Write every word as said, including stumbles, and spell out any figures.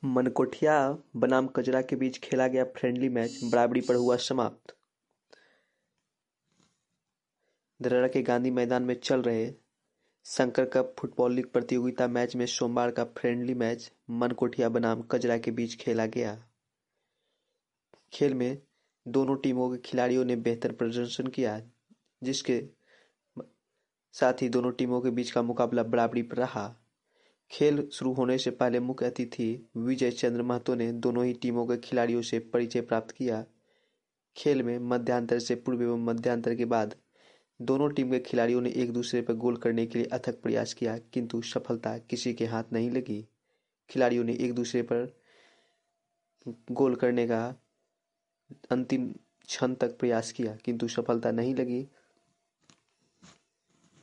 मनकोटिया बनाम कजरा के बीच खेला गया फ्रेंडली मैच बराबरी पर हुआ समाप्त। दर्रा के गांधी मैदान में चल रहे शंकर कप फुटबॉल लीग प्रतियोगिता मैच में सोमवार का फ्रेंडली मैच मनकोटिया बनाम कजरा के बीच खेला गया। खेल में दोनों टीमों के खिलाड़ियों ने बेहतर प्रदर्शन किया, जिसके साथ ही दोनों टीमों के बीच का मुकाबला बराबरी पर रहा। खेल शुरू होने से पहले मुख्य अतिथि विजय चंद्र महतो ने दोनों ही टीमों के खिलाड़ियों से परिचय प्राप्त किया। खेल में मध्यांतर से पूर्व एवं मध्यांतर के बाद दोनों टीम के खिलाड़ियों ने एक दूसरे पर गोल करने के लिए अथक प्रयास किया, किंतु सफलता किसी के हाथ नहीं लगी। खिलाड़ियों ने एक दूसरे पर गोल करने का अंतिम क्षण तक प्रयास किया, किंतु सफलता नहीं लगी।